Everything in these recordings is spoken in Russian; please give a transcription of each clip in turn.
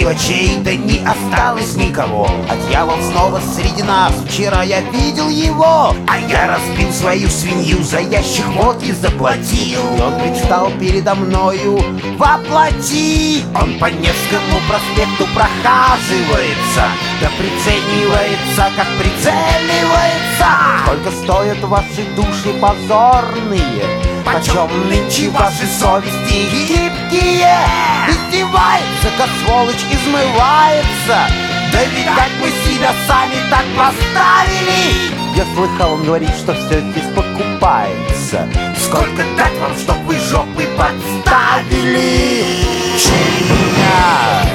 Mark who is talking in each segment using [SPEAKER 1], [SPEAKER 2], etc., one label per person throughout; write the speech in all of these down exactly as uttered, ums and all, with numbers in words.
[SPEAKER 1] мелочей, да не осталось никого. А дьявол снова среди нас, вчера я видел его. А я разбил свою свинью, за ящик водки заплатил. И он предстал передо мною воплоти. Он по Невскому проспекту прохаживается, да приценивается, как прицеливается. Сколько стоят ваши души позорные? Почем нынче ваши совести гибкие? Издевается, как сволочь измывается. Да ведь как мы себя сами так поставили. Я слыхал, он говорит, что все здесь покупается. Сколько дать вам, чтоб вы жопы подставили? Чур меня,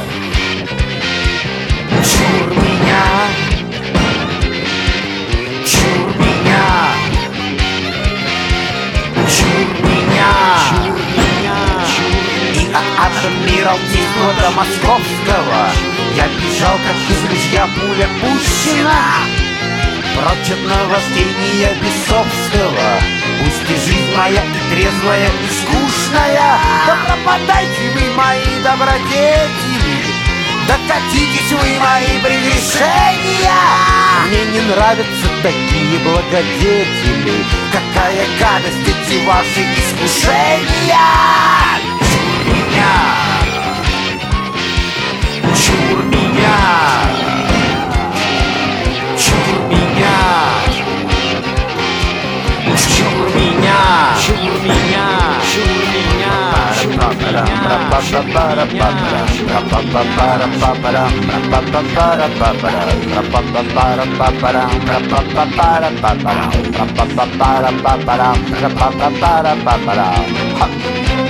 [SPEAKER 1] чур меня, чур меня, чур меня, чур меня. И от Адмиралтейства до Московского я бежал, как из ружья пуля пущена. Прочь от наваждения бесовского. Пусть и жизнь моя и трезвая, и скучная. Да пропадайте вы, мои добродетели, да катитесь вы, мои прегрешения. Мне не нравятся такие благодетели. Какая гадость эти ваши искушения. Чур меня, чур меня, чур меня, чур меня, чур меня, чур меня.